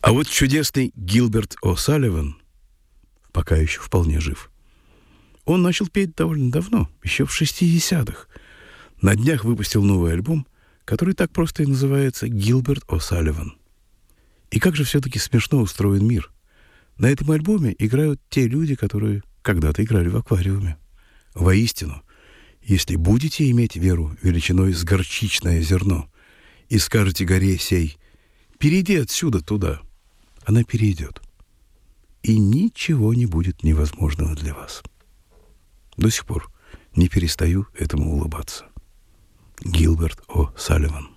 А вот чудесный Гилберт О'Салливан пока еще вполне жив. Он начал петь довольно давно, еще в 60-х. На днях выпустил новый альбом, который так просто и называется «Гилберт О'Салливан». И как же все-таки смешно устроен мир. На этом альбоме играют те люди, которые когда-то играли в аквариуме. Воистину, если будете иметь веру величиной с горчичное зерно и скажете горе сей: «Перейди отсюда туда», она перейдет. И ничего не будет невозможного для вас. До сих пор не перестаю этому улыбаться. Гилберт О'Салливан.